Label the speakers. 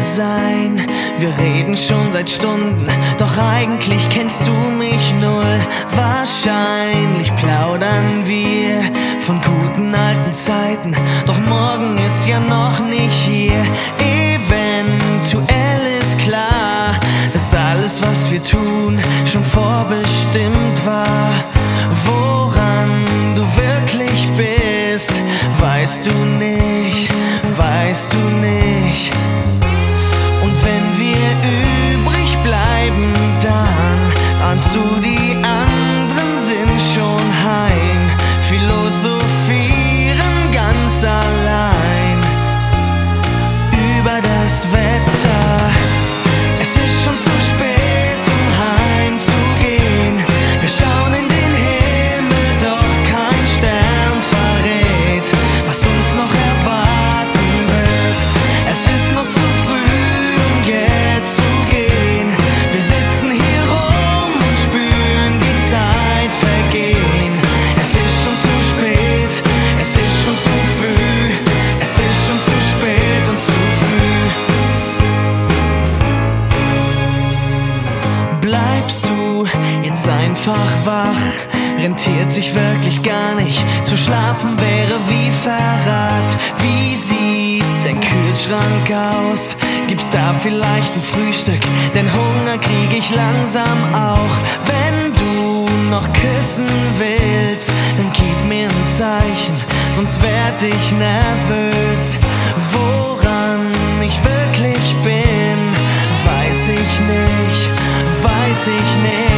Speaker 1: sein. Wir reden schon seit Stunden, doch eigentlich kennst du mich null. Wahrscheinlich plaudern wir von guten alten Zeiten, doch morgen ist ja noch nicht hier. Eventuell ist klar, dass alles, was wir tun, schon vorbestimmt war. Woran du wirklich bist, weißt du nicht, weißt du nicht. Und wenn wir übrig bleiben, dann ahnst du, die anderen sind schon heim, philosophieren ganz allein über das Wetter. Es ist schon zu spät, um heimzugehen. Wir schauen in den Himmel, doch kein Stern verrät, was uns noch erwarten wird. Es ist noch zu früh, um jetzt zu gehen. Wir sitzen hier rum und spüren die Zeit vergehen. Es ist schon zu spät, es ist schon zu früh. Es ist schon zu spät und zu früh. Bleibst du jetzt einfach wach? Rentiert sich wirklich gar nicht. Zu schlafen wäre wie Verrat. Wie sieht dein Kühlschrank aus? Gibt's da vielleicht ein Frühstück? Denn Hunger krieg ich langsam auch. Wenn du noch küssen willst, dann gib mir ein Zeichen, sonst werd ich nervös. Woran ich wirklich bin, weiß ich nicht, weiß ich nicht.